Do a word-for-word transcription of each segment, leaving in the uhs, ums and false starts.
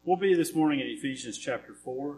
We'll be this morning in Ephesians chapter four,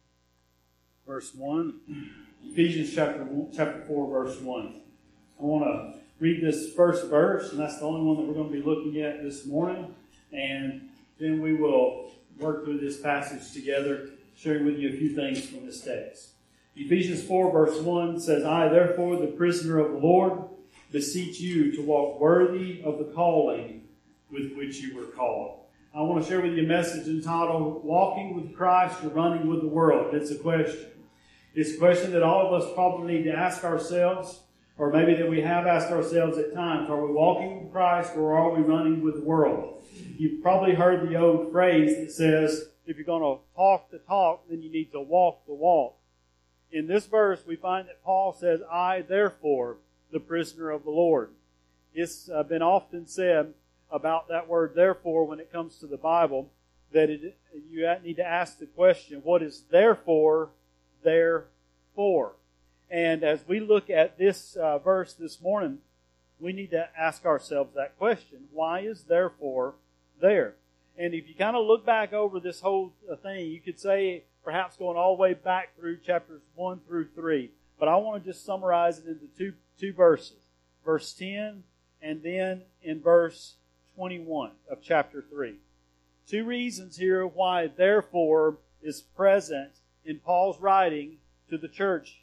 verse one. Ephesians chapter one, chapter four, verse one. I want to read this first verse, and that's the only one that we're going to be looking at this morning. And then we will work through this passage together, sharing with you a few things from this text. Ephesians four, verse one says, I, therefore, the prisoner of the Lord, beseech you to walk worthy of the calling with which you were called. I want to share with you a message entitled, Walking with Christ or Running with the World. It's a question. It's a question that all of us probably need to ask ourselves, or maybe that we have asked ourselves at times. Are we walking with Christ or are we running with the world? You've probably heard the old phrase that says, if you're going to talk the talk, then you need to walk the walk. In this verse, we find that Paul says, I, therefore, the prisoner of the Lord. It's uh, been often said about that word therefore when it comes to the Bible, that it, you need to ask the question, what is therefore there for? And as we look at this uh, verse this morning, we need to ask ourselves that question. Why is therefore there? And if you kind of look back over this whole thing, you could say perhaps going all the way back through chapters one through three. But I want to just summarize it into two, two verses. Verse ten and then in verse twenty-one of chapter three. Two reasons here why therefore is present in Paul's writing to the church.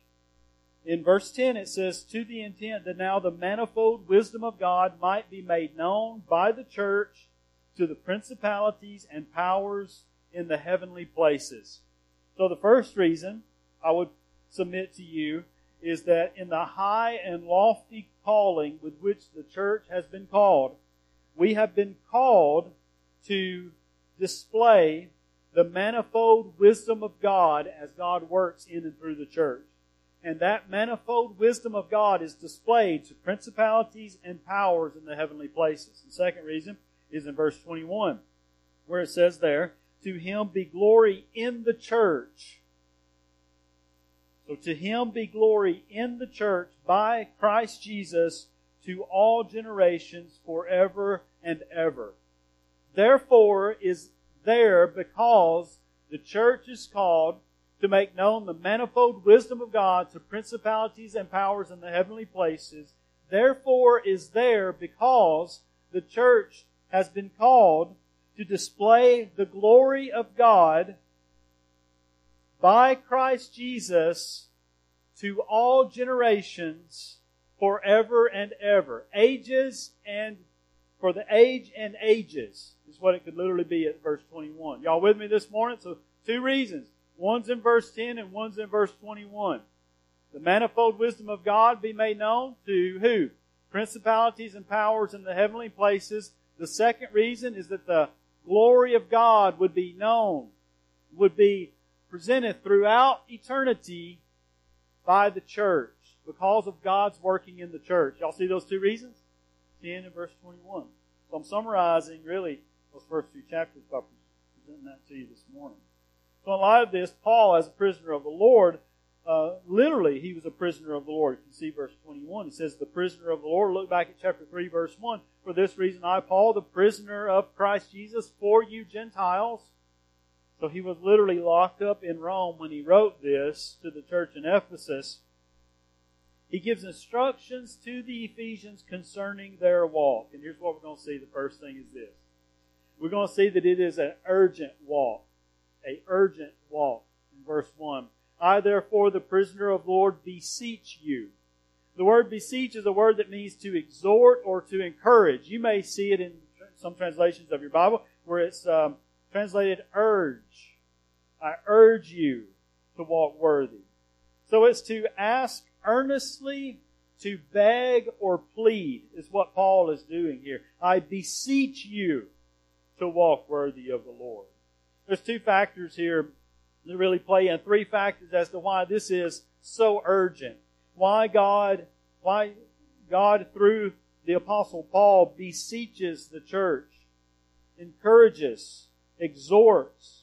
In verse ten it says, to the intent that now the manifold wisdom of God might be made known by the church to the principalities and powers in the heavenly places. So the first reason I would submit to you is that in the high and lofty calling with which the church has been called, we have been called to display the manifold wisdom of God as God works in and through the church. And that manifold wisdom of God is displayed to principalities and powers in the heavenly places. The second reason is in verse twenty-one, where it says there, to Him be glory in the church. So to Him be glory in the church by Christ Jesus to all generations forever and ever. Therefore is there because the church is called to make known the manifold wisdom of God to principalities and powers in the heavenly places. Therefore is there because the church has been called to display the glory of God by Christ Jesus to all generations forever and ever. Ages and for the age and ages is what it could literally be at verse twenty-one. Y'all with me this morning? So two reasons. One's in verse ten and one's in verse twenty-one. The manifold wisdom of God be made known to who? Principalities and powers in the heavenly places. The second reason is that the glory of God would be known, would be presented throughout eternity by the church because of God's working in the church. Y'all see those two reasons? ten and verse twenty-one. So I'm summarizing really those first two chapters by presenting that to you this morning. So in light of this, Paul, as a prisoner of the Lord, uh, literally he was a prisoner of the Lord. You can see verse twenty-one. It says, the prisoner of the Lord. Look back at chapter three, verse one. For this reason I, Paul, the prisoner of Christ Jesus, for you Gentiles. So he was literally locked up in Rome when he wrote this to the church in Ephesus. He gives instructions to the Ephesians concerning their walk. And here's what we're going to see. The first thing is this. We're going to see that it is an urgent walk. A urgent walk. In verse one. I, therefore, the prisoner of the Lord, beseech you. The word beseech is a word that means to exhort or to encourage. You may see it in some translations of your Bible where it's um, translated urge. I urge you to walk worthy. So it's to ask earnestly, to beg or plead is what Paul is doing here. I beseech you to walk worthy of the Lord. There's two factors here that really play in, three factors as to why this is so urgent. Why God, why God through the Apostle Paul beseeches the church, encourages, exhorts,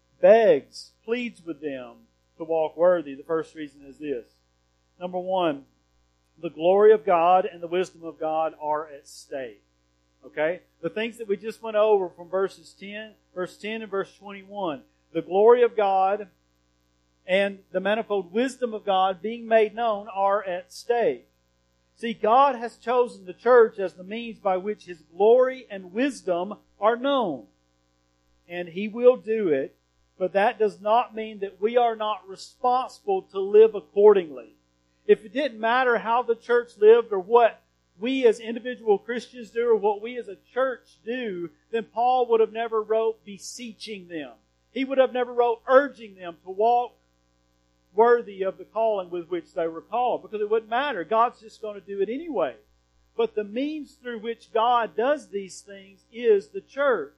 begs, pleads with them to walk worthy. The first reason is this. Number one, the glory of God and the wisdom of God are at stake. Okay? The things that we just went over from verses ten verse ten and verse twenty-one. The glory of God and the manifold wisdom of God being made known are at stake. See, God has chosen the church as the means by which His glory and wisdom are known. And He will do it, but that does not mean that we are not responsible to live accordingly. If it didn't matter how the church lived or what we as individual Christians do or what we as a church do, then Paul would have never wrote beseeching them. He would have never wrote urging them to walk worthy of the calling with which they were called, because it wouldn't matter. God's just going to do it anyway. But the means through which God does these things is the church.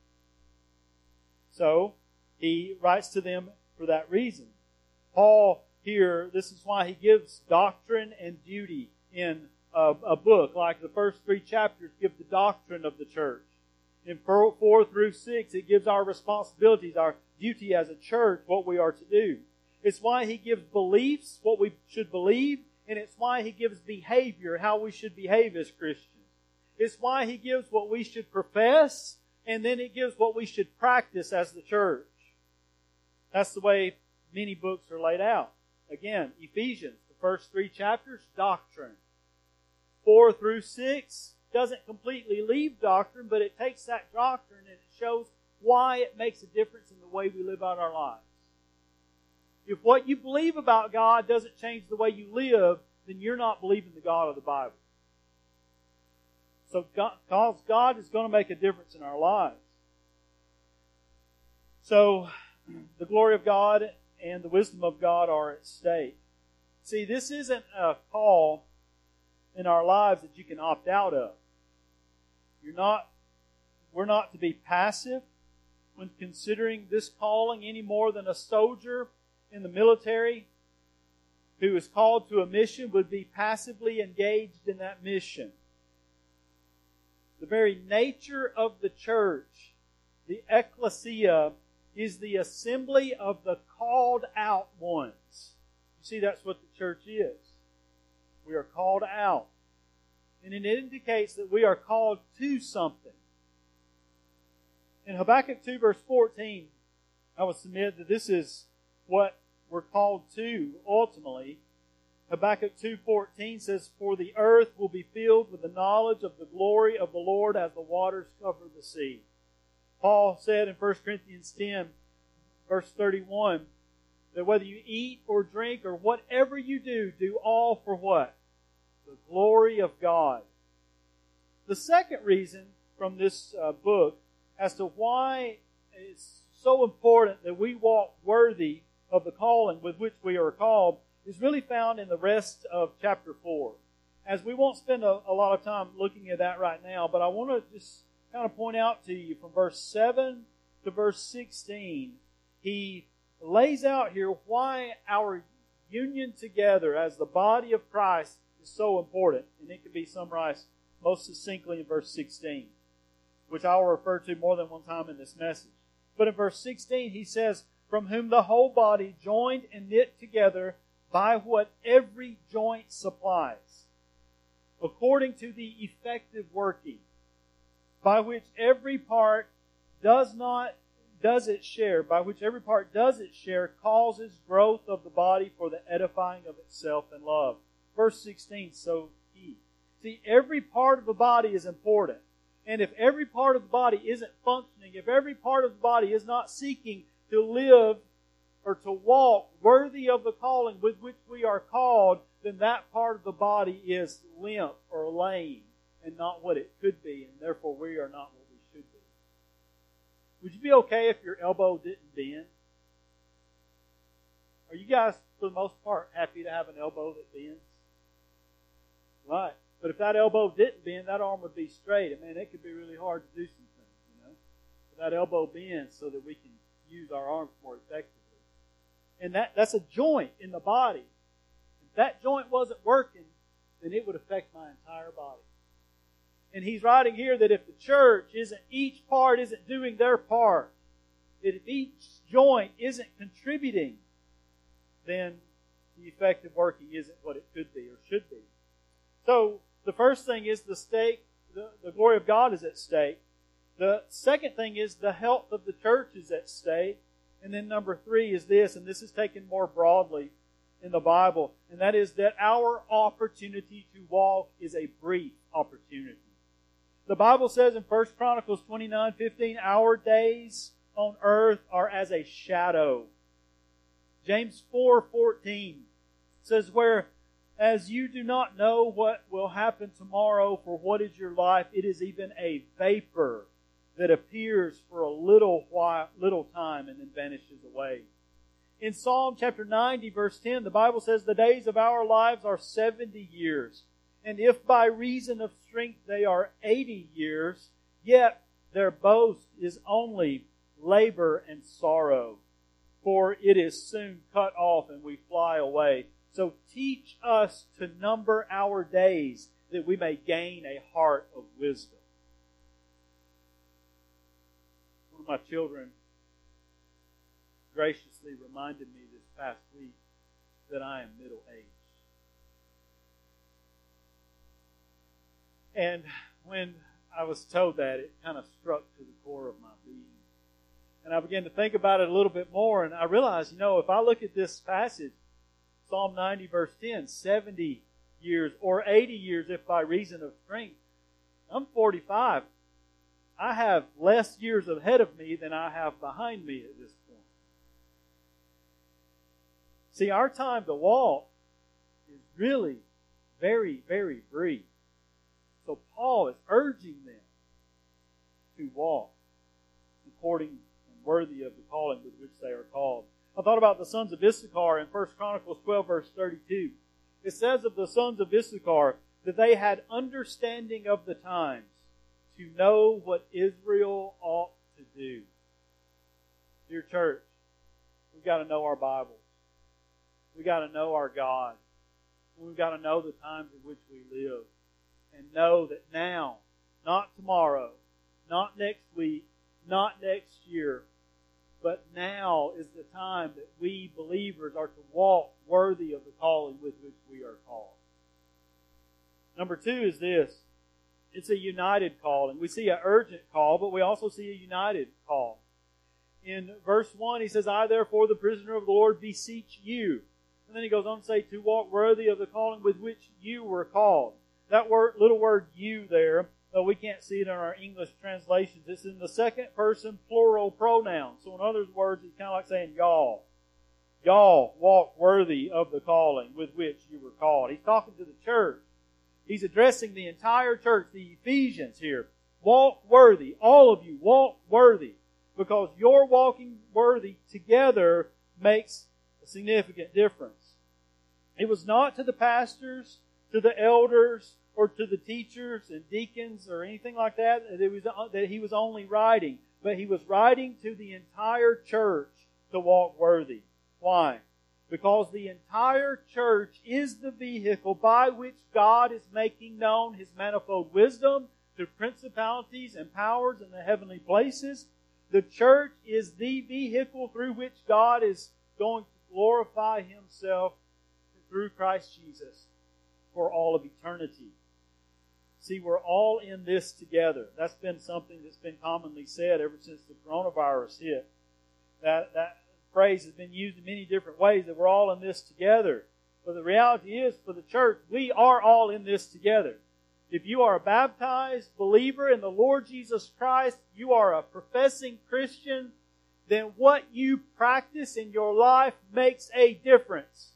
So, he writes to them for that reason. Paul here, this is why he gives doctrine and duty in a, a book. Like the first three chapters give the doctrine of the church. In four through six, it gives our responsibilities, our duty as a church, what we are to do. It's why he gives beliefs, what we should believe, and it's why he gives behavior, how we should behave as Christians. It's why he gives what we should profess, and then it gives what we should practice as the church. That's the way many books are laid out. Again, Ephesians, the first three chapters, doctrine. Four through six doesn't completely leave doctrine, but it takes that doctrine and it shows why it makes a difference in the way we live out our lives. If what you believe about God doesn't change the way you live, then you're not believing the God of the Bible. So God, God is going to make a difference in our lives. So, the glory of God and the wisdom of God are at stake. See, this isn't a call in our lives that you can opt out of. You're not, we're not to be passive when considering this calling any more than a soldier in the military who is called to a mission would be passively engaged in that mission. The very nature of the church, the ecclesia, is the assembly of the called out ones. You see, that's what the church is. We are called out. And it indicates that we are called to something. In Habakkuk two verse fourteen, I would submit that this is what we're called to ultimately. Habakkuk two fourteen says, "For the earth will be filled with the knowledge of the glory of the Lord as the waters cover the sea." Paul said in First Corinthians ten, verse thirty-one, that whether you eat or drink or whatever you do, do all for what? The glory of God. The second reason from this uh, book as to why it's so important that we walk worthy of the calling with which we are called is really found in the rest of chapter four. As we won't spend a, a lot of time looking at that right now, but I want to just kind of point out to you from verse seven to verse sixteen, he lays out here why our union together as the body of Christ is so important. And it can be summarized most succinctly in verse sixteen, which I will refer to more than one time in this message. But in verse sixteen, he says, "From whom the whole body, joined and knit together by what every joint supplies, according to the effective working, by which every part does not does its share, by which every part does its share, causes growth of the body for the edifying of itself in love." Verse sixteen, so key. See, every part of the body is important. And if every part of the body isn't functioning, if every part of the body is not seeking to live or to walk worthy of the calling with which we are called, then that part of the body is limp or lame and not what it could be, and therefore we are not what we should be. Would you be okay if your elbow didn't bend? Are you guys, for the most part, happy to have an elbow that bends? Right. But if that elbow didn't bend, that arm would be straight. And man, it could be really hard to do some things, you know. But that elbow bends so that we can use our arms more effectively. And that, that's a joint in the body. If that joint wasn't working, then it would affect my entire body. And he's writing here that if the church isn't, each part isn't doing their part, that if each joint isn't contributing, then the effective working isn't what it could be or should be. So, the first thing is the stake, the, the glory of God is at stake. The second thing is the health of the church is at stake. And then number three is this, and this is taken more broadly in the Bible, and that is that our opportunity to walk is a brief opportunity. The Bible says in First Chronicles twenty-nine fifteen, our days on earth are as a shadow. James four fourteen says, whereas you do not know what will happen tomorrow, for what is your life? It is even a vapor that appears for a little while, little time and then vanishes away. In Psalm chapter ninety, verse ten, the Bible says, the days of our lives are seventy years. And if by reason of strength they are eighty years, yet their boast is only labor and sorrow. For it is soon cut off and we fly away. So teach us to number our days, that we may gain a heart of wisdom. One of my children graciously reminded me this past week that I am middle-aged. And when I was told that, it kind of struck to the core of my being. And I began to think about it a little bit more, and I realized, you know, if I look at this passage, Psalm ninety verse ten, seventy years or eighty years if by reason of strength, I'm forty-five. I have less years ahead of me than I have behind me at this point. See, our time to walk is really very, very brief. So Paul is urging them to walk according and worthy of the calling with which they are called. I thought about the sons of Issachar in First Chronicles twelve, verse thirty-two. It says of the sons of Issachar that they had understanding of the times, to know what Israel ought to do. Dear church, we've got to know our Bibles. We've got to know our God. We've got to know the times in which we live. And know that now, not tomorrow, not next week, not next year, but now is the time that we believers are to walk worthy of the calling with which we are called. Number two is this. It's a united call. And we see an urgent call, but we also see a united call. In verse one, he says, I therefore, the prisoner of the Lord, beseech you. And then he goes on to say, to walk worthy of the calling with which you were called. That word, little word you there, though we can't see it in our English translations, it's in the second person plural pronoun. So in other words, it's kind of like saying y'all. Y'all walk worthy of the calling with which you were called. He's talking to the church. He's addressing the entire church, the Ephesians here. Walk worthy. All of you, walk worthy. Because your walking worthy together makes a significant difference. It was not to the pastors, to the elders, or to the teachers and deacons or anything like that that, it was, that he was only writing. But he was writing to the entire church to walk worthy. Why? Because the entire church is the vehicle by which God is making known His manifold wisdom to principalities and powers in the heavenly places. The church is the vehicle through which God is going to glorify Himself through Christ Jesus for all of eternity. See, we're all in this together. That's been something that's been commonly said ever since the coronavirus hit. That, that phrase has been used in many different ways, that we're all in this together. But the reality is, for the church, we are all in this together. If you are a baptized believer in the Lord Jesus Christ, you are a professing Christian, then what you practice in your life makes a difference.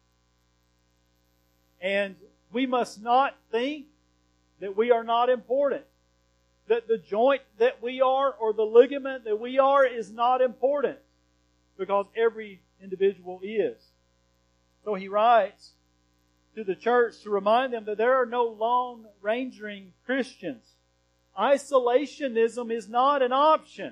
And we must not think that we are not important. That the joint that we are or the ligament that we are is not important. Because every individual is. So he writes to the church to remind them that there are no lone rangering Christians. Isolationism is not an option.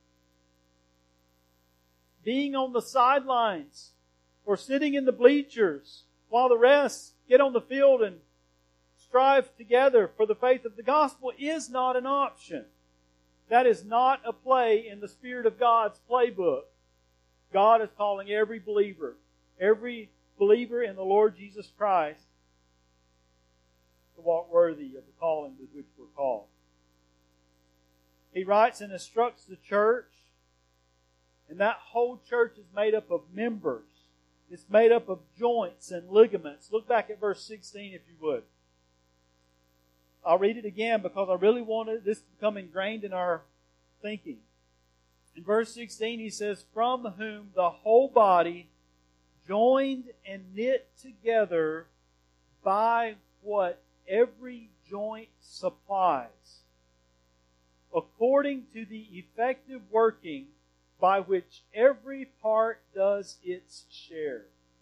Being on the sidelines or sitting in the bleachers while the rest get on the field and strive together for the faith of the gospel is not an option. That is not a play in the Spirit of God's playbook. God is calling every believer, every believer in the Lord Jesus Christ, to walk worthy of the calling with which we're called. he writes and instructs the church, and that whole church is made up of members. It's made up of joints and ligaments. Look back at verse sixteen if you would. I'll read it again because I really wanted this to become ingrained in our thinking. In verse sixteen he says, "From whom the whole body, joined and knit together by what every joint supplies, according to the effective working by which every part does its share,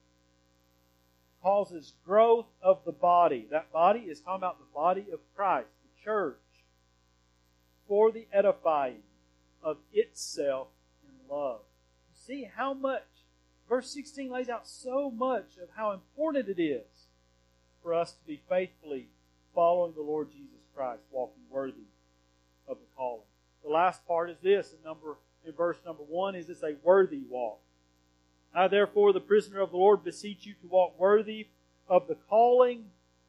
causes growth of the body." That body is talking about the body of Christ, the church, for the edifying of itself in love. You see how much, verse sixteen lays out so much of how important it is for us to be faithfully following the Lord Jesus Christ, walking worthy of the calling. The last part is this, in number in verse number one, is it's a worthy walk. "I therefore, the prisoner of the Lord, beseech you to walk worthy of the calling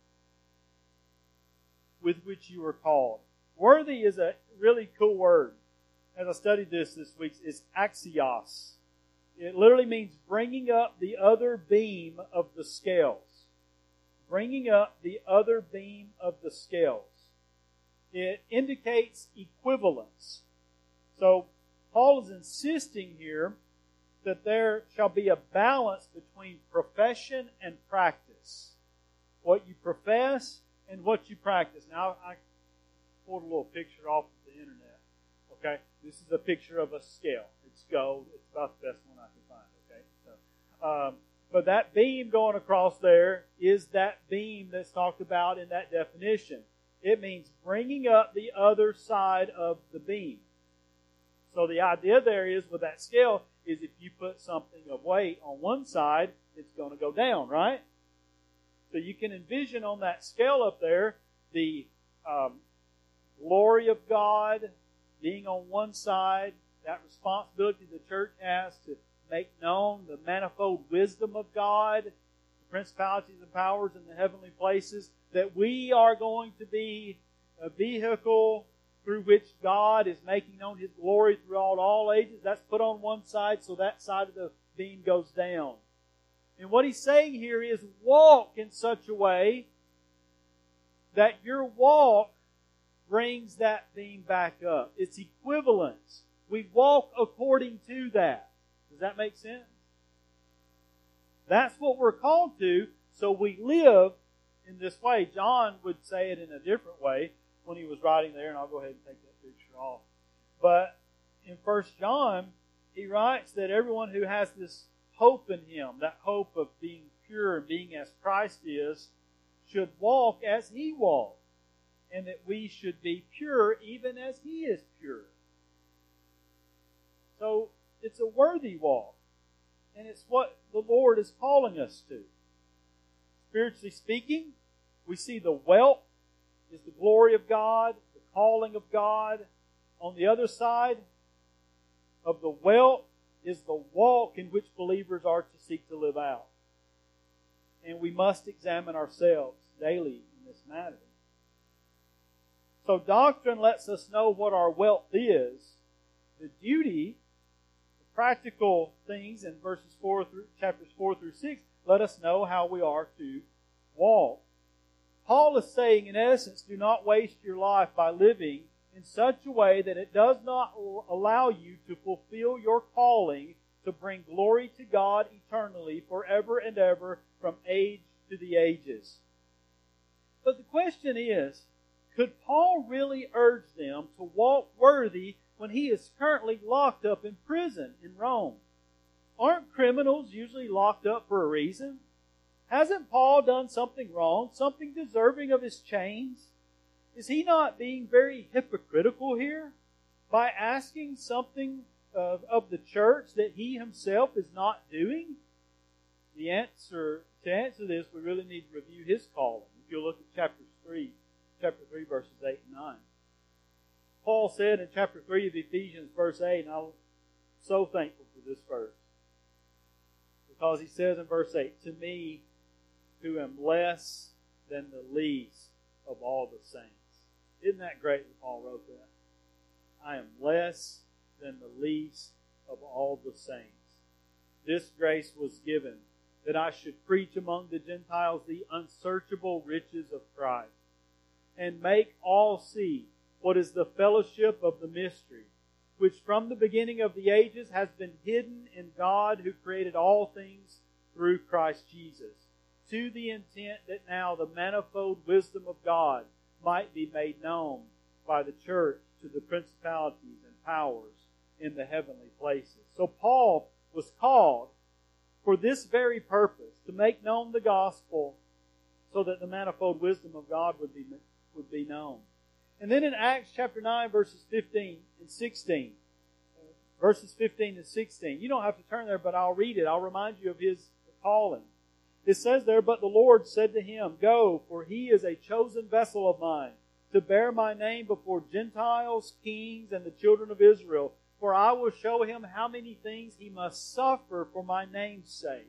with which you were called." Worthy is a really cool word. As I studied this this week, it's axios. It literally means bringing up the other beam of the scales. Bringing up the other beam of the scales. It indicates equivalence. So, Paul is insisting here that there shall be a balance between profession and practice. What you profess and what you practice. Now, I pulled a little picture off of the internet. Okay? This is a picture of a scale. It's gold. It's about the best one I can find. Okay? So, um, but that beam going across there is that beam that's talked about in that definition. It means bringing up the other side of the beam. So the idea there is with that scale is if you put something of weight on one side, it's going to go down, right? So you can envision on that scale up there the um, glory of God being on one side, that responsibility the church has to make known the manifold wisdom of God, the principalities and powers in the heavenly places, that we are going to be a vehicle through which God is making known His glory throughout all ages. That's put on one side, so that side of the beam goes down. And what he's saying here is walk in such a way that your walk brings that beam back up. It's equivalence. We walk according to that. Does that make sense? That's what we're called to, so we live in this way. John would say it in a different way when he was writing there, and I'll go ahead and take that picture off. But in First John, he writes that everyone who has this hope in him, that hope of being pure and being as Christ is, should walk as He walked, and that we should be pure even as He is pure. So it's a worthy walk, and it's what the Lord is calling us to. Spiritually speaking, we see the wealth is the glory of God, the calling of God. On the other side of the wealth is the walk in which believers are to seek to live out. And we must examine ourselves daily in this matter. So doctrine lets us know what our wealth is. The duty, the practical things in verses four through chapters four through six, let us know how we are to walk. Paul is saying, in essence, do not waste your life by living in such a way that it does not allow you to fulfill your calling to bring glory to God eternally, forever and ever, from age to the ages. But the question is, could Paul really urge them to walk worthy when he is currently locked up in prison in Rome? Aren't criminals usually locked up for a reason? Hasn't Paul done something wrong, something deserving of his chains? Is he not being very hypocritical here by asking something of, of the church that he himself is not doing? The answer, to answer this, we really need to review his calling. If you look at chapter three, chapter three, verses eight and nine. Paul said in chapter three of Ephesians, verse eight, and I'm so thankful for this verse, because he says in verse eight, "To me, who am less than the least of all the saints." Isn't that great that Paul wrote that? I am less than the least of all the saints. This grace was given, that I should preach among the Gentiles the unsearchable riches of Christ, and make all see what is the fellowship of the mystery, which from the beginning of the ages has been hidden in God who created all things through Christ Jesus, to the intent that now the manifold wisdom of God might be made known by the church to the principalities and powers in the heavenly places. So Paul was called for this very purpose, to make known the gospel so that the manifold wisdom of God would be, would be known. And then in Acts chapter nine, verses fifteen and sixteen, verses fifteen and sixteen, you don't have to turn there, but I'll read it. I'll remind you of his calling. It says there, "But the Lord said to him, Go, for he is a chosen vessel of mine, to bear my name before Gentiles, kings, and the children of Israel. For I will show him how many things he must suffer for my name's sake."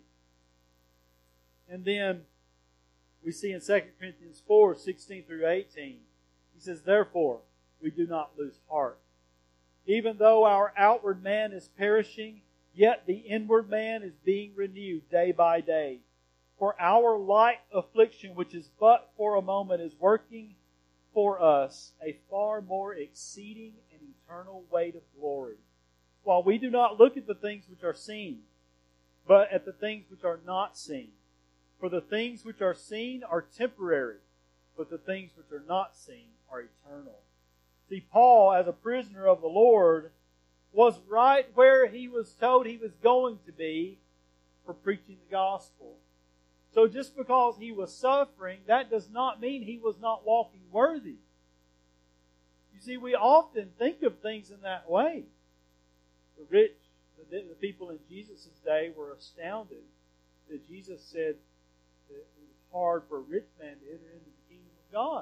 And then we see in Second Corinthians four, sixteen through eighteen, he says, "Therefore we do not lose heart. Even though our outward man is perishing, yet the inward man is being renewed day by day. For our light affliction, which is but for a moment, is working for us a far more exceeding and eternal weight of glory. While we do not look at the things which are seen, but at the things which are not seen. For the things which are seen are temporary, but the things which are not seen are eternal." See, Paul, as a prisoner of the Lord, was right where he was told he was going to be for preaching the gospel. So just because he was suffering, that does not mean he was not walking worthy. You see, we often think of things in that way. The rich, the, the people in Jesus' day were astounded that Jesus said that it was hard for a rich man to enter into the kingdom of God.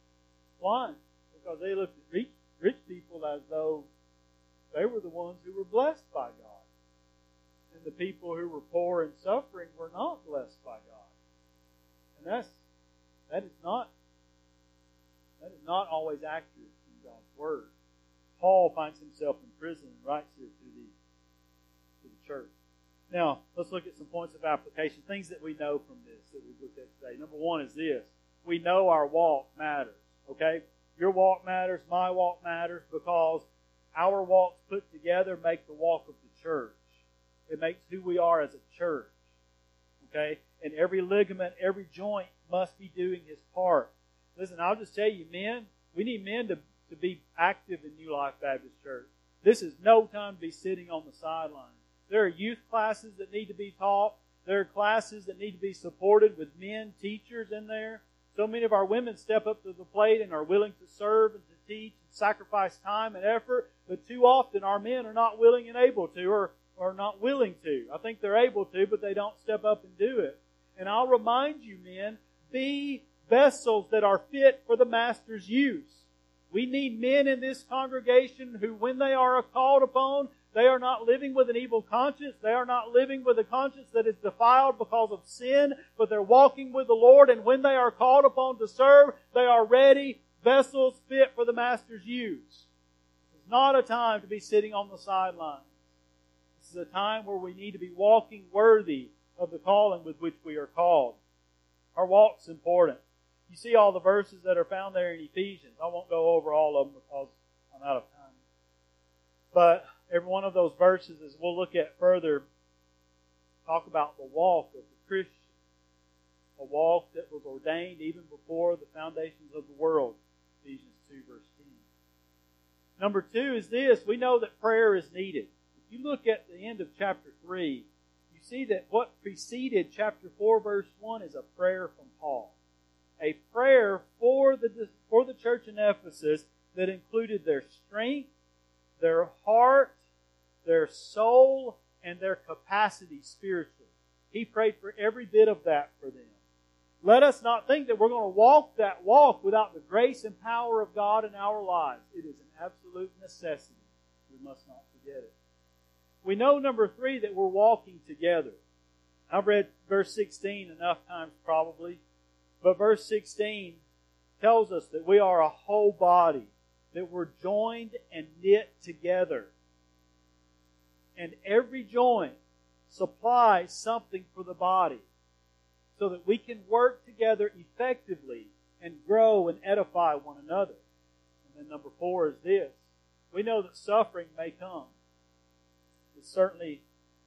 Why? Because they looked at rich, rich people as though they were the ones who were blessed by God. And the people who were poor and suffering were not blessed by God. And that's, that is not, that is not always accurate in God's Word. Paul finds himself in prison and writes here to the, to the church. Now, let's look at some points of application, things that we know from this that we've looked at today. Number one is this. We know our walk matters. Okay? Your walk matters, my walk matters, because our walks put together make the walk of the church. It makes who we are as a church. Okay? And every ligament, every joint must be doing his part. Listen, I'll just tell you, men, we need men to, to be active in New Life Baptist Church. This is no time to be sitting on the sidelines. There are youth classes that need to be taught. There are classes that need to be supported with men, teachers in there. So many of our women step up to the plate and are willing to serve and to teach and sacrifice time and effort. But too often our men are not willing and able to, or, or not willing to. I think they're able to, but they don't step up and do it. And I'll remind you, men, be vessels that are fit for the Master's use. We need men in this congregation who, when they are called upon, they are not living with an evil conscience. They are not living with a conscience that is defiled because of sin, but they're walking with the Lord, and when they are called upon to serve, they are ready vessels fit for the Master's use. It's not a time to be sitting on the sidelines. This is a time where we need to be walking worthy of the calling with which we are called. Our walk's important. You see all the verses that are found there in Ephesians. I won't go over all of them because I'm out of time. But every one of those verses, as we'll look at further, talk about the walk of the Christian. A walk that was ordained even before the foundations of the world. Ephesians two, verse ten. Number two is this. We know that prayer is needed. If you look at the end of chapter three, you see that what preceded chapter four, verse one is a prayer from Paul. A prayer for the, for the church in Ephesus that included their strength, their heart, their soul, and their capacity spiritually. He prayed for every bit of that for them. Let us not think that we're going to walk that walk without the grace and power of God in our lives. It is an absolute necessity. We must not forget it. We know, number three, that we're walking together. I've read verse sixteen enough times probably, but verse sixteen tells us that we are a whole body that we're joined and knit together. And every joint supplies something for the body so that we can work together effectively and grow and edify one another. And then number four is this. We know that suffering may come. It certainly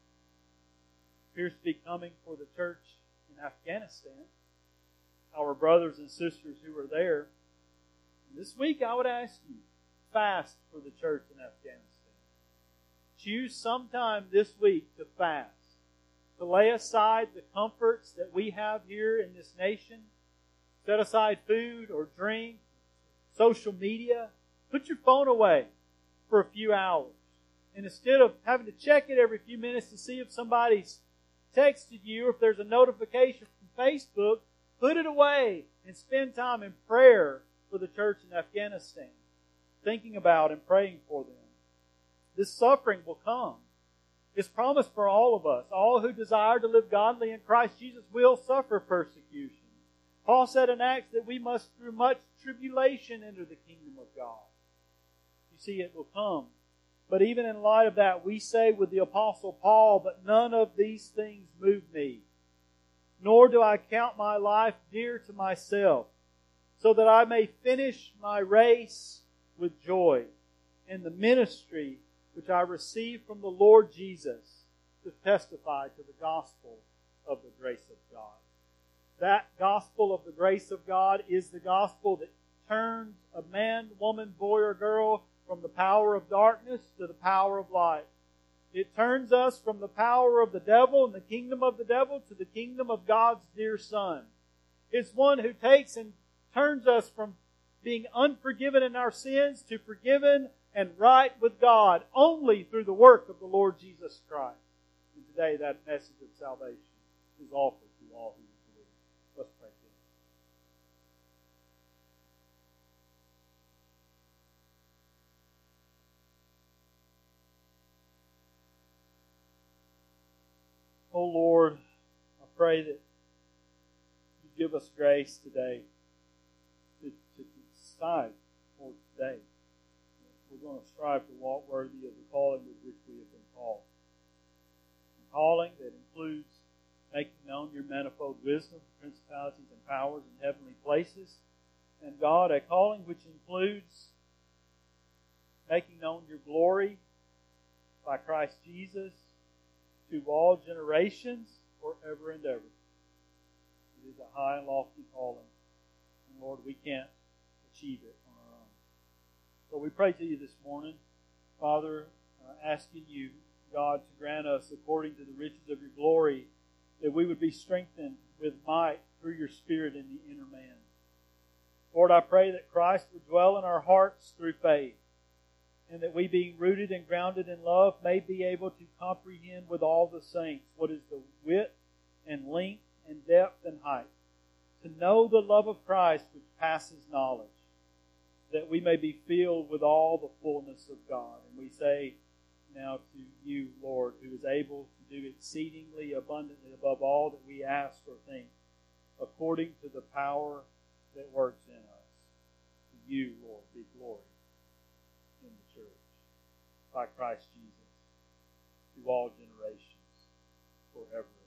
appears to be coming for the church in Afghanistan. Our brothers and sisters who are there. And this week I would ask you, fast for the church in Afghanistan. Choose sometime this week to fast. To lay aside the comforts that we have here in this nation. Set aside food or drink, social media. Put your phone away for a few hours. And instead of having to check it every few minutes to see if somebody's texted you or if there's a notification from Facebook, put it away and spend time in prayer for the church in Afghanistan. Thinking about and praying for them. This suffering will come. It's promised for all of us. All who desire to live godly in Christ Jesus will suffer persecution. Paul said in Acts that we must through much tribulation enter the kingdom of God. You see, it will come. But even in light of that, we say with the Apostle Paul, but none of these things move me. Nor do I count my life dear to myself, so that I may finish my race with joy in the ministry which I received from the Lord Jesus to testify to the gospel of the grace of God. That gospel of the grace of God is the gospel that turns a man, woman, boy, or girl from the power of darkness to the power of light. It turns us from the power of the devil and the kingdom of the devil to the kingdom of God's dear Son. It's one who takes and turns us from being unforgiven in our sins to forgiven and right with God only through the work of the Lord Jesus Christ. And today that message of salvation is offered to all who believe. Let's pray together. Oh Lord, I pray that you give us grace today to, to decide for today. We're going to strive to walk worthy of the calling with which we have been called. A calling that includes making known your manifold wisdom, principalities and powers in heavenly places. And God, a calling which includes making known your glory by Christ Jesus to all generations forever and ever. It is a high and lofty calling. And Lord, we can't achieve it on our own. So we pray to you this morning, Father, uh, asking you, God, to grant us, according to the riches of your glory, that we would be strengthened with might through your Spirit in the inner man. Lord, I pray that Christ would dwell in our hearts through faith, and that we, being rooted and grounded in love, may be able to comprehend with all the saints what is the width and length and depth and height, to know the love of Christ which passes knowledge, that we may be filled with all the fullness of God. And we say now to you, Lord, who is able to do exceedingly abundantly above all that we ask or think, according to the power that works in us. To you, Lord, be glory in the church, by Christ Jesus, to all generations, forever.